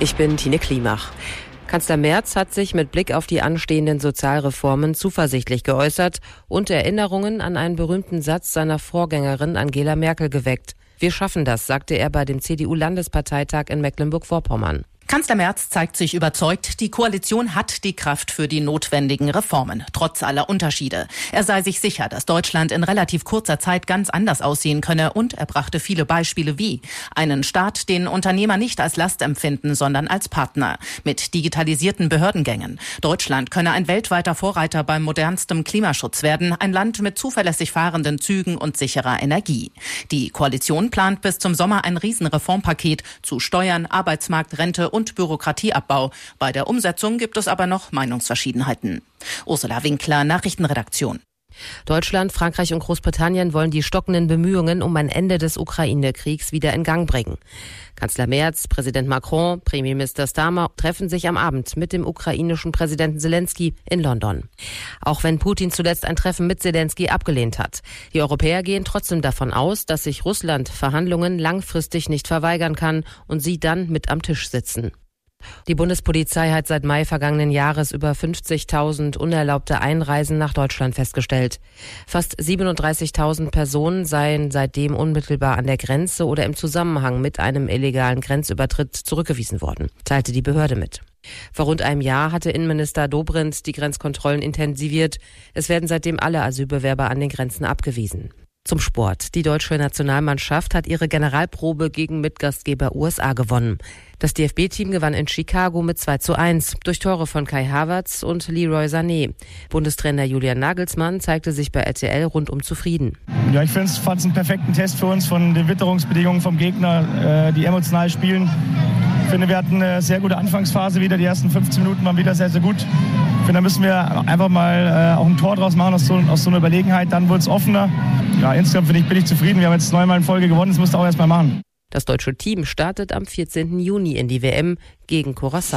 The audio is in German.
Ich bin Tine Klimach. Kanzler Merz hat sich mit Blick auf die anstehenden Sozialreformen zuversichtlich geäußert und Erinnerungen an einen berühmten Satz seiner Vorgängerin Angela Merkel geweckt. Wir schaffen das, sagte er bei dem CDU-Landesparteitag in Mecklenburg-Vorpommern. Kanzler Merz zeigt sich überzeugt, die Koalition hat die Kraft für die notwendigen Reformen, trotz aller Unterschiede. Er sei sich sicher, dass Deutschland in relativ kurzer Zeit ganz anders aussehen könne, und er brachte viele Beispiele wie einen Staat, den Unternehmer nicht als Last empfinden, sondern als Partner, mit digitalisierten Behördengängen. Deutschland könne ein weltweiter Vorreiter beim modernstem Klimaschutz werden, ein Land mit zuverlässig fahrenden Zügen und sicherer Energie. Die Koalition plant bis zum Sommer ein Riesenreformpaket zu Steuern, Arbeitsmarkt, Rente und Bürokratieabbau. Bei der Umsetzung gibt es aber noch Meinungsverschiedenheiten. Ursula Winkler, Nachrichtenredaktion. Deutschland, Frankreich und Großbritannien wollen die stockenden Bemühungen um ein Ende des Ukraine-Kriegs wieder in Gang bringen. Kanzler Merz, Präsident Macron, Premierminister Starmer treffen sich am Abend mit dem ukrainischen Präsidenten Zelensky in London. Auch wenn Putin zuletzt ein Treffen mit Zelensky abgelehnt hat. Die Europäer gehen trotzdem davon aus, dass sich Russland Verhandlungen langfristig nicht verweigern kann und sie dann mit am Tisch sitzen. Die Bundespolizei hat seit Mai vergangenen Jahres über 50.000 unerlaubte Einreisen nach Deutschland festgestellt. Fast 37.000 Personen seien seitdem unmittelbar an der Grenze oder im Zusammenhang mit einem illegalen Grenzübertritt zurückgewiesen worden, teilte die Behörde mit. Vor rund einem Jahr hatte Innenminister Dobrindt die Grenzkontrollen intensiviert. Es werden seitdem alle Asylbewerber an den Grenzen abgewiesen. Zum Sport. Die deutsche Nationalmannschaft hat ihre Generalprobe gegen Mitgastgeber USA gewonnen. Das DFB-Team gewann in Chicago mit 2:1 durch Tore von Kai Havertz und Leroy Sané. Bundestrainer Julian Nagelsmann zeigte sich bei RTL rundum zufrieden. Ja, ich fand es einen perfekten Test für uns von den Witterungsbedingungen vom Gegner, die emotional spielen. Ich finde, wir hatten eine sehr gute Anfangsphase wieder. Die ersten 15 Minuten waren wieder sehr, sehr gut. Ich finde, da müssen wir einfach mal auch ein Tor draus machen aus so einer Überlegenheit. Dann wurde es offener. Ja, insgesamt bin ich zufrieden. Wir haben jetzt 9-mal in Folge gewonnen. Das musst du auch erst mal machen. Das deutsche Team startet am 14. Juni in die WM gegen Curaçao.